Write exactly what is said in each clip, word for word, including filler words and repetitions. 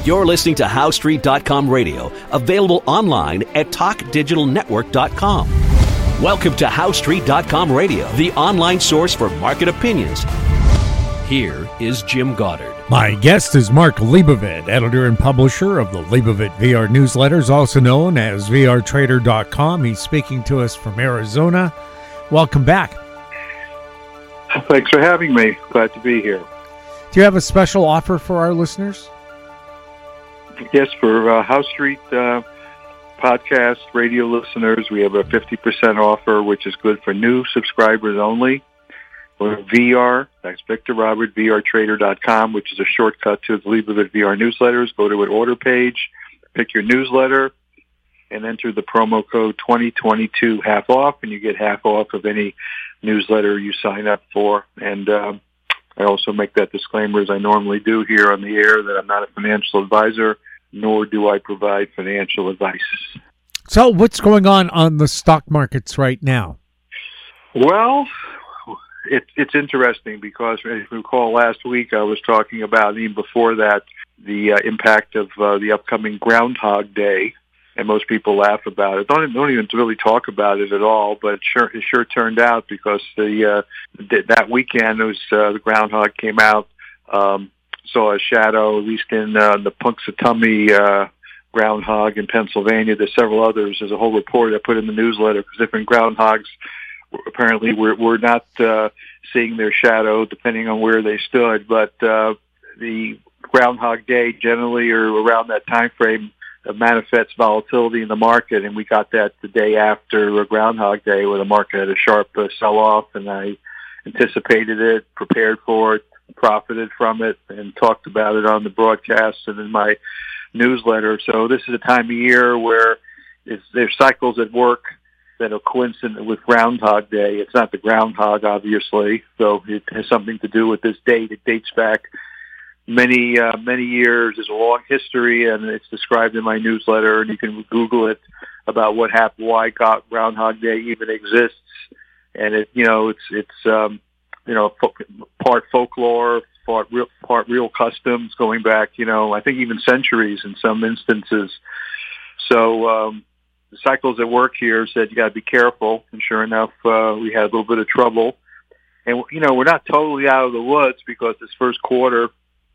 You're listening to How Street dot com radio, available online at talk digital network dot com. Welcome to How Street dot com radio, the online source for market opinions. Here is Jim Goddard. My guest is Mark Leibovit, editor and publisher of the Leibovit V R newsletters, also known as V R trader dot com. He's speaking to us from Arizona. Welcome back. Thanks for having me. Glad to be here. Do you have a special offer for our listeners? Yes, for uh, House Street uh, podcast radio listeners, we have a fifty percent offer, which is good for new subscribers only. Or V R, that's Victor Robert, V R trader dot com, which is a shortcut to the Leibovit V R newsletters. Go to an order page, pick your newsletter, and enter the promo code twenty twenty-two half off, and you get half off of any newsletter you sign up for. And um, I also make that disclaimer, as I normally do here on the air, that I'm not a financial advisor, nor do I provide financial advice. So what's going on on the stock markets right now? Well, it, it's interesting because, as you recall, last week I was talking about, even before that, the uh, impact of uh, the upcoming Groundhog Day. And most people laugh about it. Don't, don't even really talk about it at all. But it sure, it sure turned out, because the uh, th- that weekend, it was uh, the groundhog came out, um, saw a shadow, at least in uh, the Punxsutawney uh, groundhog in Pennsylvania. There's several others. There's a whole report I put in the newsletter, because different groundhogs apparently were, were not uh, seeing their shadow depending on where they stood. But uh, the Groundhog Day generally, or around that time frame, manifests volatility in the market, and we got that the day after Groundhog Day, where the market had a sharp uh, sell-off, and I anticipated it, prepared for it, profited from it, and talked about it on the broadcast and in my newsletter. So this is a time of year where it's, there's cycles at work that are coincident with Groundhog Day. It's not the groundhog, obviously, so it has something to do with this date. It dates back many, uh, many years. There's a long history, and it's described in my newsletter, and you can Google it about what happened, why Groundhog Day even exists. And it, you know, it's, it's, um, you know, part folklore, part real, part real customs going back, you know, I think even centuries in some instances. So, um, the cycles at work here said you got to be careful. And sure enough, uh, we had a little bit of trouble. And, you know, we're not totally out of the woods, because this first quarter,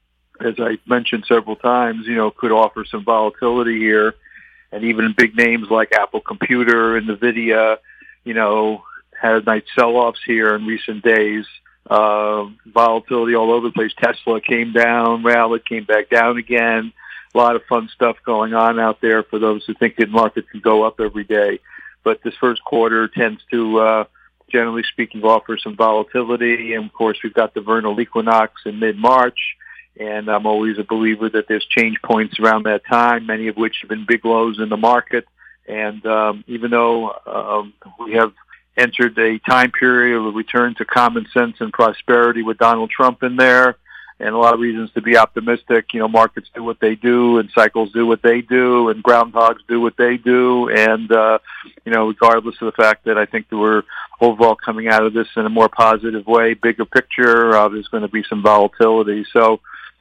as I mentioned several times, you know, could offer some volatility here. And even big names like Apple Computer and NVIDIA, you know, had nice sell-offs here in recent days. Uh, volatility all over the place. Tesla came down, rallied, came back down again. A lot of fun stuff going on out there for those who think the market can go up every day. But this first quarter tends to, uh, generally speaking, offer some volatility. And, of course, we've got the vernal equinox in mid-March. And I'm always a believer that there's change points around that time, many of which have been big lows in the market. And um, even though um, we have entered a time period of a return to common sense and prosperity with Donald Trump in there, and a lot of reasons to be optimistic, you know, markets do what they do, and cycles do what they do, and groundhogs do what they do. And, uh, you know, regardless of the fact that I think that we're overall coming out of this in a more positive way, bigger picture, uh, there's going to be some volatility. So,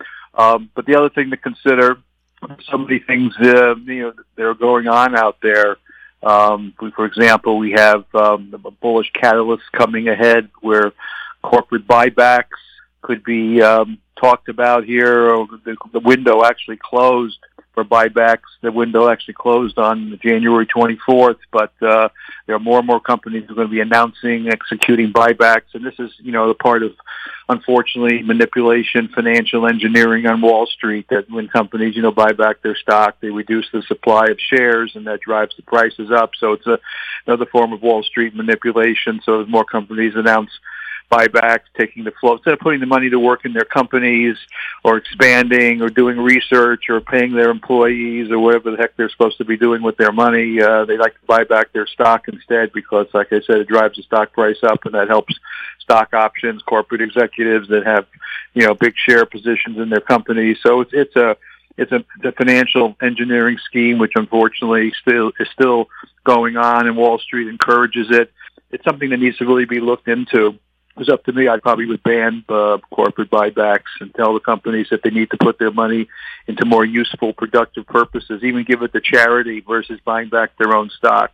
Um, but the other thing to consider, so many things uh, you know that are going on out there. Um, we, for example, we have um, a bullish catalyst coming ahead, where corporate buybacks could be um, talked about here. Or the, the window actually closed for buybacks. The window actually closed on January twenty-fourth, but uh, there are more and more companies who are going to be announcing, executing buybacks, and this is, you know, the part of, unfortunately, manipulation, financial engineering on Wall Street, that when companies, you know, buy back their stock, they reduce the supply of shares, and that drives the prices up. So it's a, another form of Wall Street manipulation. So as more companies announce buybacks, taking the flow, instead of putting the money to work in their companies, or expanding, or doing research, or paying their employees, or whatever the heck they're supposed to be doing with their money, uh, they like to buy back their stock instead, because, like I said, it drives the stock price up, and that helps stock options, corporate executives that have, you know, big share positions in their companies. So it's, it's a it's a, it's a financial engineering scheme, which unfortunately still is still going on, and Wall Street encourages it. It's something that needs to really be looked into. it was up to me, I probably would ban uh, corporate buybacks and tell the companies that they need to put their money into more useful, productive purposes, even give it to charity versus buying back their own stock.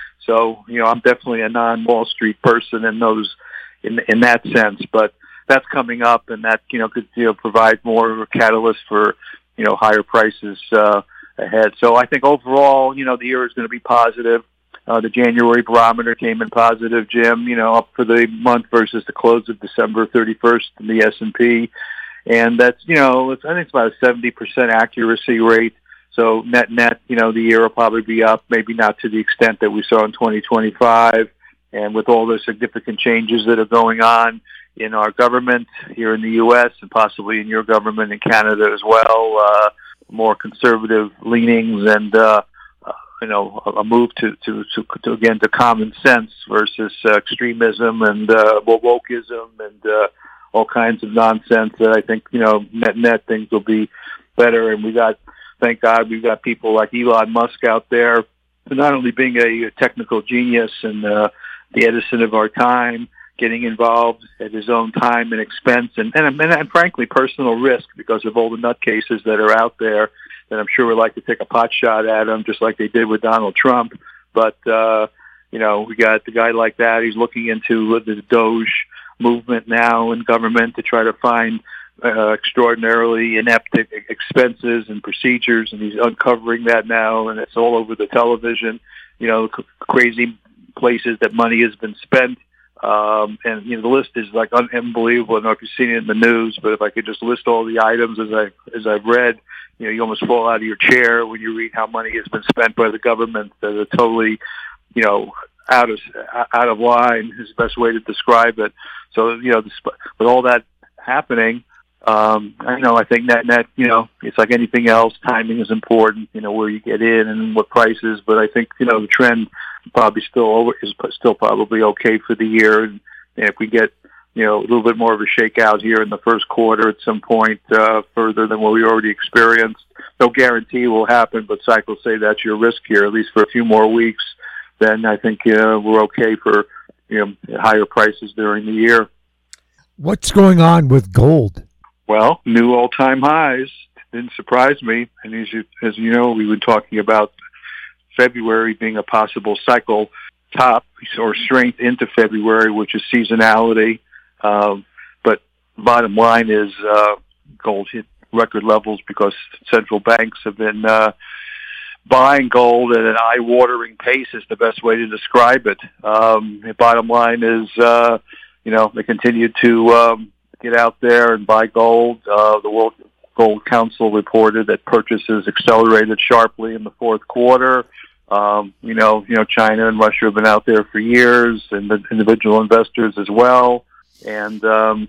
So, you know, I'm definitely a non-Wall Street person in those, in in that sense. But that's coming up, and that, you know, could, you know, provide more of a catalyst for, you know, higher prices uh, ahead. So I think overall, you know, the year is going to be positive. Uh, the January barometer came in positive, Jim, you know, up for the month versus the close of December thirty-first in the S and P. And that's, you know, it's, I think it's about a seventy percent accuracy rate. So net, net, you know, the year will probably be up, maybe not to the extent that we saw in twenty twenty-five. And with all the significant changes that are going on in our government here in the U S and possibly in your government in Canada as well, uh, more conservative leanings and, uh, you know, a move to, to, to, to again, to common sense versus uh, extremism and uh, wokeism and uh, all kinds of nonsense that I think, you know, net, net things will be better. And we got, thank God, we've got people like Elon Musk out there, not only being a technical genius and uh, the Edison of our time, getting involved at his own time and expense and, and, and, and frankly, personal risk because of all the nutcases that are out there. And I'm sure would like to take a pot shot at him, just like they did with Donald Trump. But, uh, you know, we got the guy like that. He's looking into the Doge movement now in government to try to find uh, extraordinarily inept expenses and procedures, and he's uncovering that now, and it's all over the television, you know, c- crazy places that money has been spent. Um, and, you know, the list is like un- unbelievable. I don't know if you've seen it in the news, but if I could just list all the items as I, as I've read, you know, you almost fall out of your chair when you read how money has been spent by the government that are totally, you know, out of out of line is the best way to describe it. So, you know, with all that happening, um, I know I think net net, you know, it's like anything else. Timing is important. You know, where you get in and what prices. But I think, you know, the trend probably still over is still probably okay for the year. And if we get, you know, a little bit more of a shakeout here in the first quarter at some point uh, further than what we already experienced. No guarantee will happen, but cycles say that's your risk here, at least for a few more weeks. Then I think uh, we're okay for, you know, higher prices during the year. What's going on with gold? Well, new all-time highs. Didn't surprise me. And as you, as you know, we were talking about February being a possible cycle top or strength into February, which is seasonality. Um, but bottom line is uh, gold hit record levels because central banks have been uh, buying gold at an eye-watering pace is the best way to describe it. Um, the bottom line is, uh, you know, they continue to um, get out there and buy gold. Uh, the World Gold Council reported that purchases accelerated sharply in the fourth quarter. Um, you know, you know, China and Russia have been out there for years, and the individual investors as well. And um,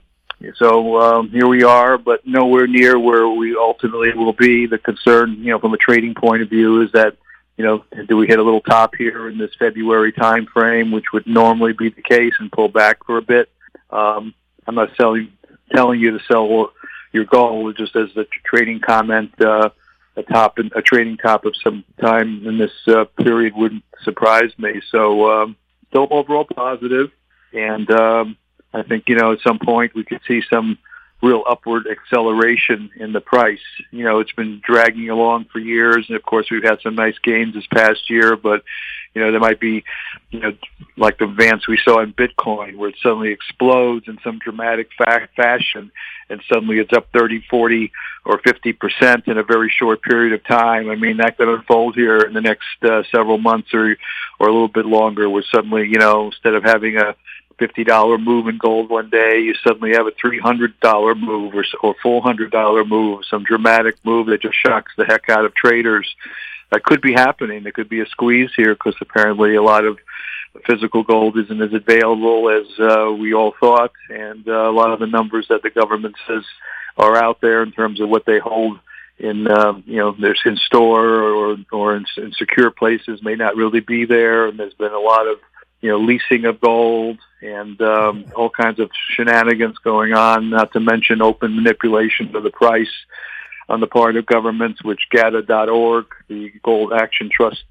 so um, here we are, but nowhere near where we ultimately will be. The concern, you know, from a trading point of view, is that, you know, do we hit a little top here in this February time frame, which would normally be the case, and pull back for a bit? Um, I'm not selling, telling you to sell your gold, just as a trading comment. Uh, a top, a trading top of some time in this uh, period wouldn't surprise me. So um, still overall positive, and um, I think, you know, at some point we could see some real upward acceleration in the price. You know, it's been dragging along for years, and of course we've had some nice gains this past year, but, you know, there might be, you know, like the advance we saw in Bitcoin, where it suddenly explodes in some dramatic fa- fashion, and suddenly it's up thirty, forty, or fifty percent in a very short period of time. I mean, that could unfold here in the next uh, several months or or a little bit longer, where suddenly, you know, instead of having a fifty dollars move in gold one day, you suddenly have a three hundred dollars move or, or four hundred dollars move, some dramatic move that just shocks the heck out of traders. That could be happening. There could be a squeeze here because apparently a lot of physical gold isn't as available as uh, we all thought, and uh, a lot of the numbers that the government says are out there in terms of what they hold in, um, you know, there's in store or or in, in secure places may not really be there, and there's been a lot of, you know, leasing of gold and um, all kinds of shenanigans going on, not to mention open manipulation of the price on the part of governments, which G A T A dot org, the Gold Action Trust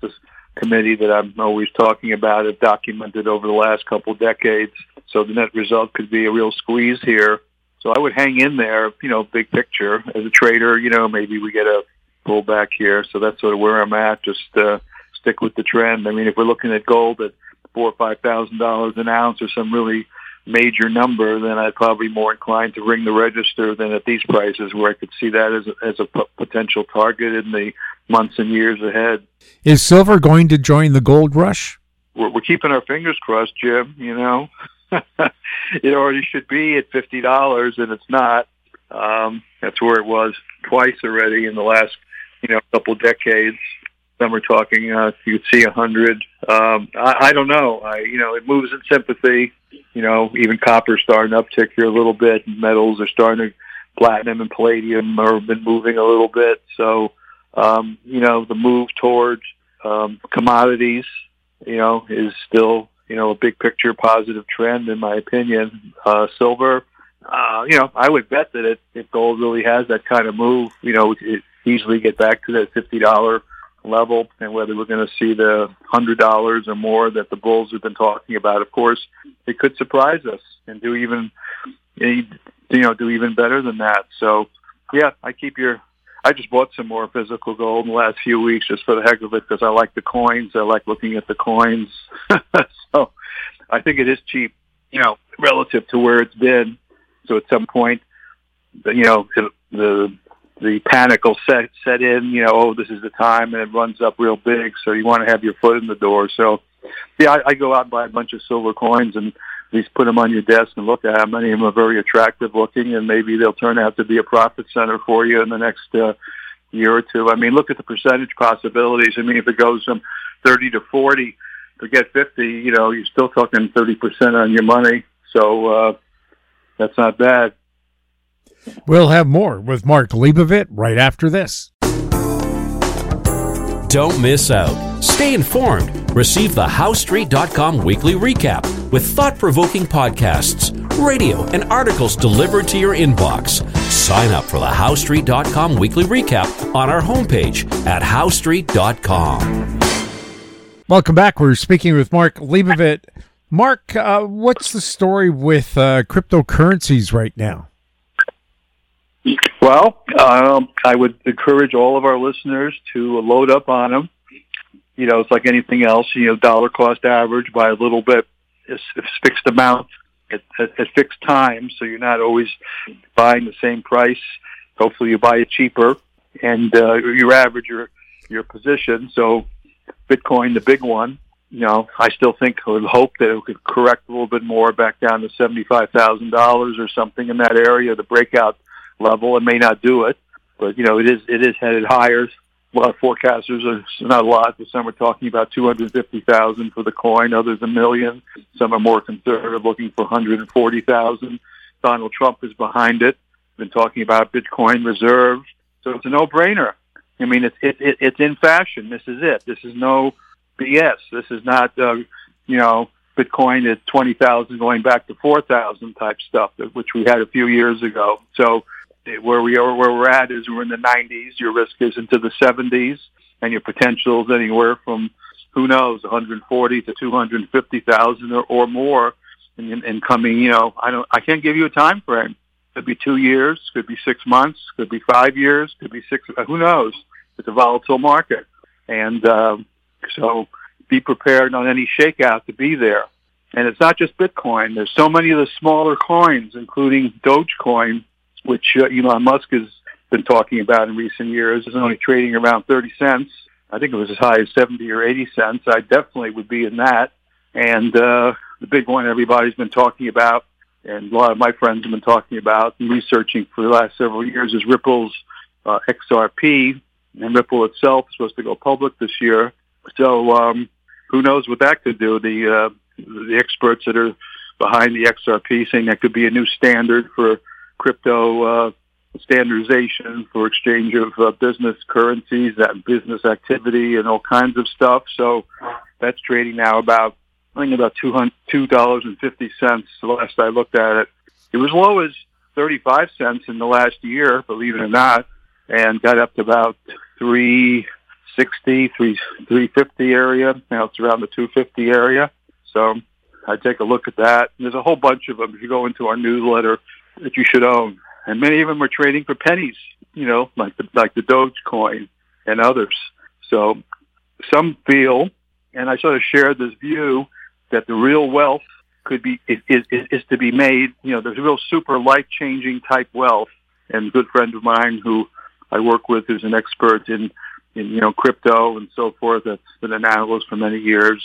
committee that I'm always talking about have documented over the last couple decades. So the net result could be a real squeeze here. So I would hang in there, you know, big picture. As a trader, you know, maybe we get a pullback here. So that's sort of where I'm at. Just uh, stick with the trend. I mean, if we're looking at gold at four or five thousand dollars an ounce or some really major number, then I'd probably be more inclined to ring the register than at these prices, where I could see that as a, as a p- potential target in the months and years ahead. Is silver going to join the gold rush? We're, we're keeping our fingers crossed, Jim. You know, it already should be at fifty dollars, and it's not. Um, that's where it was twice already in the last, you know, couple decades. Some are talking, uh, you could see a hundred. Um, I, I don't know. I, you know, it moves in sympathy. You know, even copper's starting to uptick here a little bit. Metals are starting to, platinum and palladium have been moving a little bit. So, um, you know, the move towards um, commodities, you know, is still, you know, a big picture positive trend in my opinion. Uh, silver, uh, you know, I would bet that it, if gold really has that kind of move, you know, it easily get back to that fifty dollars level, and whether we're going to see the one hundred dollars or more that the bulls have been talking about. Of course, it could surprise us and do even, you know, do even better than that. So, yeah, I keep your, I just bought some more physical gold in the last few weeks just for the heck of it, because I like the coins. I like looking at the coins. So I think it is cheap, you know, relative to where it's been. So at some point, you know, the the panic will set set in, you know, oh, this is the time, and it runs up real big. So you want to have your foot in the door. So, yeah, I, I go out and buy a bunch of silver coins and at least put them on your desk and look at them. Many of them are very attractive looking, and maybe they'll turn out to be a profit center for you in the next uh, year or two. I mean, look at the percentage possibilities. I mean, if it goes from thirty to forty, forget fifty, you know, you're still talking thirty percent on your money. So uh, that's not bad. We'll have more with Mark Leibovit right after this. Don't miss out. Stay informed. Receive the How Street dot com weekly recap with thought-provoking podcasts, radio, and articles delivered to your inbox. Sign up for the How Street dot com weekly recap on our homepage at How Street dot com. Welcome back. We're speaking with Mark Leibovit. Mark, uh, what's the story with uh, cryptocurrencies right now? Well, um, I would encourage all of our listeners to load up on them. You know, it's like anything else, you know, dollar cost average by a little bit, it's a fixed amount at, at, at fixed times, so you're not always buying the same price. Hopefully you buy it cheaper, and uh, you average your, your position. So Bitcoin, the big one, you know, I still think, I would hope that it could correct a little bit more back down to seventy-five thousand dollars or something in that area, the breakout level. It may not do it, but you know, it is it is headed higher. A lot of forecasters are not a lot, but some are talking about two hundred fifty thousand for the coin, others a million. Some are more conservative, looking for one hundred forty thousand. Donald Trump is behind it. Been talking about Bitcoin reserve, so it's a no-brainer. I mean, it's it, it, it's in fashion. This is it. This is no B S. This is not uh, you know, Bitcoin at twenty thousand going back to four thousand type stuff, which we had a few years ago. So where we are, where we're at is we're in the nineties. Your risk is into the seventies, and your potential is anywhere from, who knows, one hundred forty to two hundred fifty thousand or, or more in, in coming. You know, I don't, I can't give you a time frame. Could be two years, could be six months, could be five years, could be six. Who knows? It's a volatile market, and um, so be prepared on any shakeout to be there. And it's not just Bitcoin. There's so many of the smaller coins, including Dogecoin, which uh, Elon Musk has been talking about in recent years, is only trading around thirty cents. I think it was as high as seventy or eighty cents. I definitely would be in that. And uh, the big one everybody's been talking about, and a lot of my friends have been talking about and researching for the last several years, is Ripple's uh, X R P. And Ripple itself is supposed to go public this year. So um, who knows what that could do. The, uh, the experts that are behind the X R P saying that could be a new standard for crypto uh, standardization for exchange of uh, business currencies, that business activity, and all kinds of stuff. So that's trading now about, I think, about two dollars and fifty cents. The last I looked at it, it was low as thirty-five cents in the last year, believe it or not, and got up to about three sixty, three fifty area. Now it's around the two fifty area. So I'd take a look at that. And there's a whole bunch of them if you go into our newsletter that you should own. And many of them are trading for pennies, you know, like the, like the Dogecoin and others. So some feel, and I sort of share this view, that the real wealth could be is, is, is to be made, you know, there's real super life-changing type wealth. And a good friend of mine who I work with who's an expert in, in you know, crypto and so forth, that's been an analyst for many years,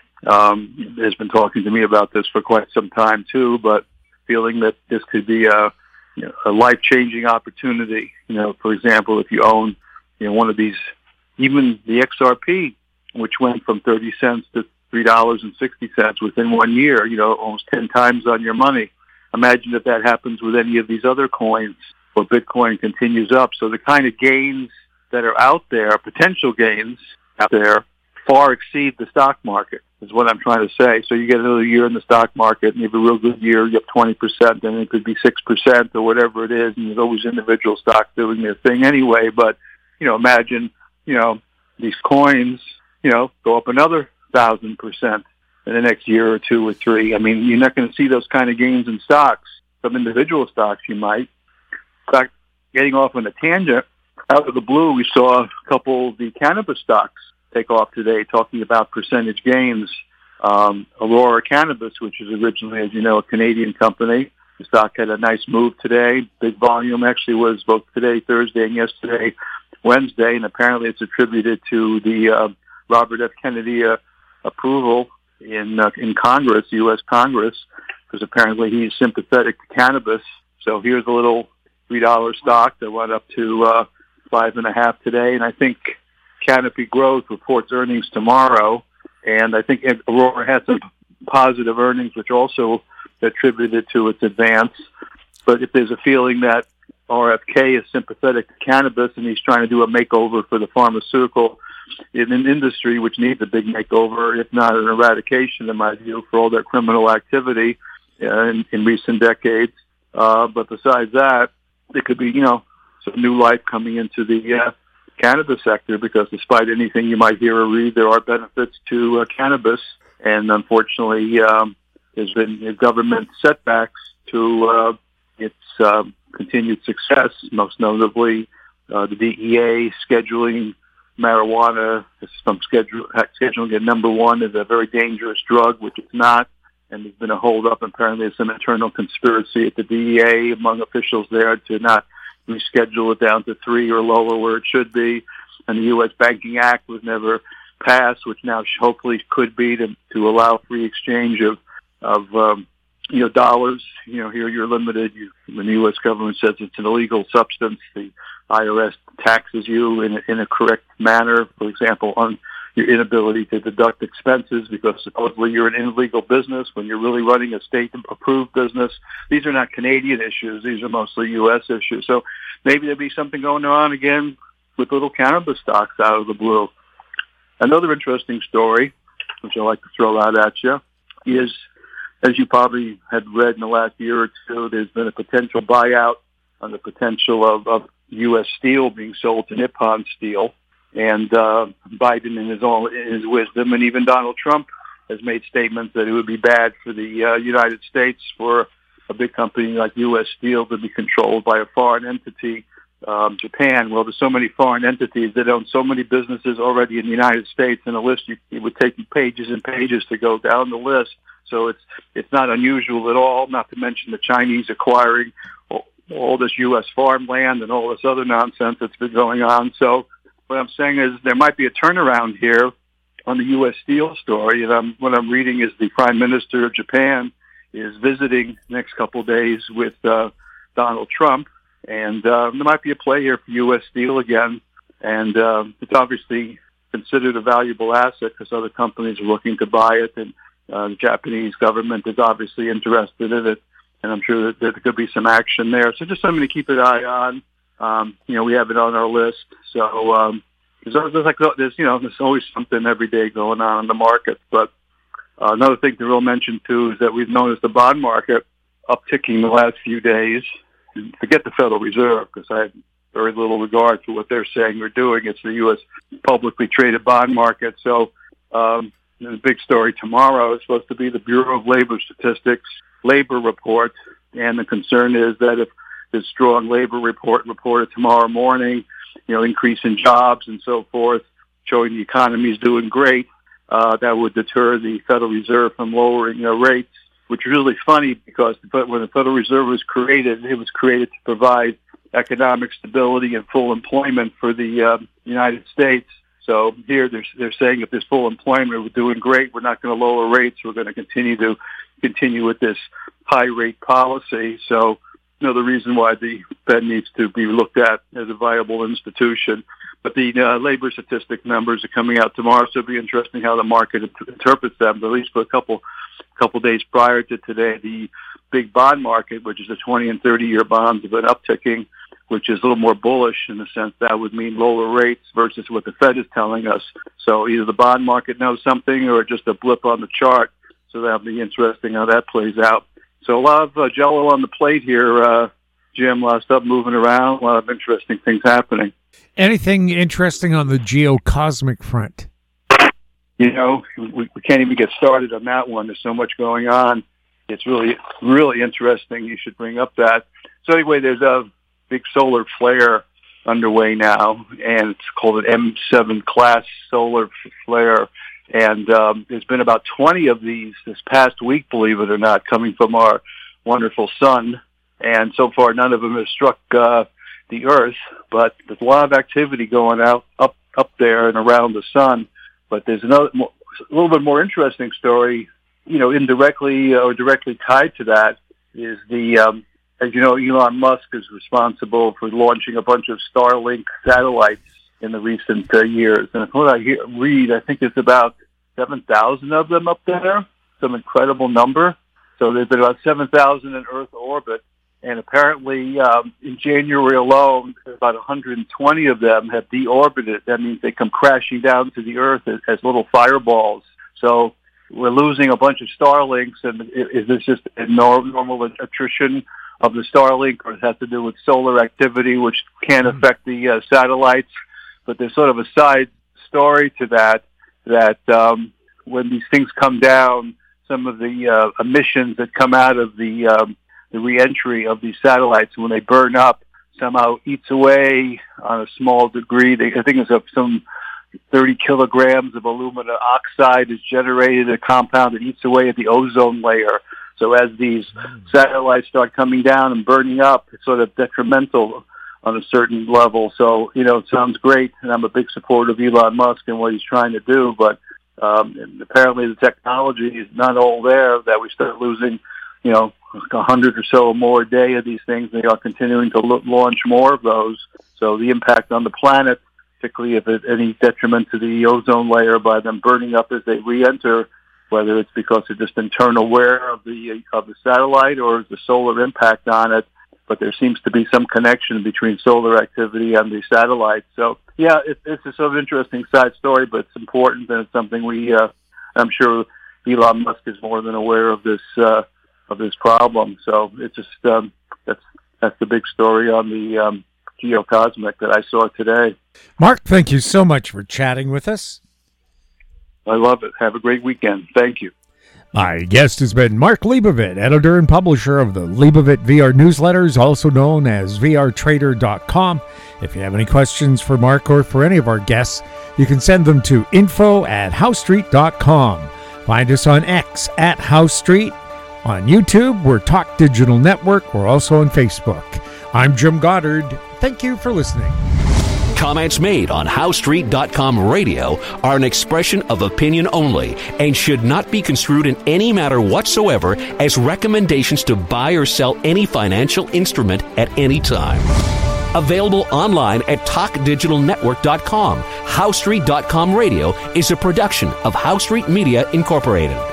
um, has been talking to me about this for quite some time too, but feeling that this could be a, you know, a life-changing opportunity. You know, for example, if you own, you know, one of these, even the X R P, which went from thirty cents to three dollars and sixty cents within one year, you know, almost ten times on your money. Imagine if that happens with any of these other coins, or Bitcoin continues up. So the kind of gains that are out there, potential gains out there, far exceed the stock market, is what I'm trying to say. So you get another year in the stock market, and you have a real good year, you have twenty percent, and it could be six percent or whatever it is, and there's always individual stocks doing their thing anyway. But, you know, imagine, you know, these coins, you know, go up another thousand percent in the next year or two or three. I mean, you're not going to see those kind of gains in stocks. Some individual stocks you might. In fact, getting off on a tangent, out of the blue, we saw a couple of the cannabis stocks take off today, talking about percentage gains. Um, Aurora Cannabis, which is originally, as you know, a Canadian company. The stock had a nice move today. Big volume actually was both today, Thursday, and yesterday, Wednesday, and apparently it's attributed to the uh, Robert F. Kennedy uh, approval in uh, in Congress, U S Congress, because apparently he's sympathetic to cannabis. So here's a little three dollar stock that went up to uh, five and a half today, and I think Canopy Growth reports earnings tomorrow, and I think Aurora had some positive earnings, which also attributed to its advance. But if there's a feeling that R F K is sympathetic to cannabis and he's trying to do a makeover for the pharmaceutical in an industry which needs a big makeover, if not an eradication, in my view, for all their criminal activity uh, in, in recent decades. Uh, but besides that, there could be, you know, some new life coming into the uh, cannabis sector, because despite anything you might hear or read, there are benefits to uh, cannabis. And unfortunately, um, there's been government setbacks to uh, its uh, continued success, most notably uh, the D E A scheduling marijuana, some schedule, scheduling it number one as a very dangerous drug, which it's not. And there's been a hold-up. Apparently, there's some internal conspiracy at the D E A among officials there to not reschedule it down to three or lower where it should be. And the U S Banking Act was never passed, which now hopefully could be to, to allow free exchange of, of um, you know, dollars. You know, here you're limited. You, when the U S government says it's an illegal substance, the I R S taxes you in a, in a correct manner, for example, on your inability to deduct expenses because supposedly you're an illegal business when you're really running a state-approved business. These are not Canadian issues. These are mostly U S issues. So maybe there'll be something going on again with little cannabis stocks out of the blue. Another interesting story, which I like to throw out at you, is, as you probably had read in the last year or two, there's been a potential buyout on the potential of, of U S Steel being sold to Nippon Steel. And uh, Biden, in his own in his wisdom, and even Donald Trump has made statements that it would be bad for the uh, United States for a big company like U S Steel to be controlled by a foreign entity, um, Japan. Well, there's so many foreign entities that own so many businesses already in the United States, and a list you, it would take you pages and pages to go down the list. So it's it's not unusual at all. Not to mention the Chinese acquiring all, all this U S farmland and all this other nonsense that's been going on. So what I'm saying is there might be a turnaround here on the U S Steel story, and I'm, what I'm reading is the Prime Minister of Japan is visiting the next couple of days with uh, Donald Trump, and uh, there might be a play here for U S Steel again, and uh, it's obviously considered a valuable asset because other companies are looking to buy it, and uh, the Japanese government is obviously interested in it, and I'm sure that there could be some action there. So just something to keep an eye on. Um, you know, we have it on our list. So um, there's, there's like there's you know there's always something every day going on in the market. But uh, another thing to real mention too is that we've noticed the bond market upticking the last few days. Forget the Federal Reserve, because I very little regard for what they're saying or doing. It's the U S publicly traded bond market. So um, the big story tomorrow is supposed to be the Bureau of Labor Statistics labor report, and the concern is that if this strong labor report reported tomorrow morning, you know, increase in jobs and so forth, showing the economy is doing great, uh, that would deter the Federal Reserve from lowering their rates, which is really funny because when the Federal Reserve was created, it was created to provide economic stability and full employment for the uh, United States. So here they're, they're saying if there's full employment, we're doing great, we're not going to lower rates, we're going to continue to continue with this high rate policy. So, you know, the reason why the Fed needs to be looked at as a viable institution. But the uh, labor statistic numbers are coming out tomorrow, so it'll be interesting how the market int- interprets them. But at least for a couple couple days prior to today, the big bond market, which is the twenty and thirty-year bonds, have been upticking, which is a little more bullish in the sense that would mean lower rates versus what the Fed is telling us. So either the bond market knows something or just a blip on the chart. So that'll be interesting how that plays out. So a lot of uh, jello on the plate here, uh, Jim. A lot of stuff moving around, a lot of interesting things happening. Anything interesting on the geocosmic front? You know, we, we can't even get started on that one. There's so much going on. It's really, really interesting. You should bring up that. So anyway, there's a big solar flare underway now, and it's called an M seven class solar flare. And um, there's been about twenty of these this past week, believe it or not, coming from our wonderful sun. And so far, none of them have struck uh, the Earth. But there's a lot of activity going out up up there and around the sun. But there's another, a little bit more interesting story, you know, indirectly or directly tied to that is the, um, as you know, Elon Musk is responsible for launching a bunch of Starlink satellites in the recent uh, years. And what I hear, read, I think it's about seven thousand of them up there, some incredible number. So there's been about seven thousand in Earth orbit. And apparently um, in January alone, about one hundred twenty of them have deorbited. That means they come crashing down to the Earth as, as little fireballs. So we're losing a bunch of Starlinks. And is this just a normal attrition of the Starlink, or does it have to do with solar activity, which can affect the uh, satellites? But there's sort of a side story to that, that um, when these things come down, some of the uh, emissions that come out of the um, the reentry of these satellites, when they burn up, somehow eats away on a small degree. They, I think it's of some thirty kilograms of aluminum oxide is generated, a compound that eats away at the ozone layer. So as these satellites start coming down and burning up, it's sort of detrimental on a certain level. So, you know, it sounds great, and I'm a big supporter of Elon Musk and what he's trying to do, but um, apparently the technology is not all there that we start losing, you know, a hundred or so more a day of these things. They are continuing to lo- launch more of those. So the impact on the planet, particularly if it's any detriment to the ozone layer by them burning up as they re-enter, whether it's because of just internal wear of the of the satellite or the solar impact on it. But there seems to be some connection between solar activity and the satellite. So, yeah, it, it's a sort of interesting side story, but it's important, and it's something we, uh, I'm sure Elon Musk is more than aware of this uh, of this problem. So it's just, um, that's that's the big story on the um, geocosmic that I saw today. Mark, thank you so much for chatting with us. I love it. Have a great weekend. Thank you. My guest has been Mark Leibovit, editor and publisher of the Leibovit V R newsletters, also known as V R Trader dot com. If you have any questions for Mark or for any of our guests, you can send them to info at house street dot com. Find us on X at House Street. On YouTube, we're Talk Digital Network. We're also on Facebook. I'm Jim Goddard. Thank you for listening. Comments made on house street dot com radio are an expression of opinion only and should not be construed in any matter whatsoever as recommendations to buy or sell any financial instrument at any time. Available online at talk digital network dot com. house street dot com radio is a production of House Street Media Incorporated.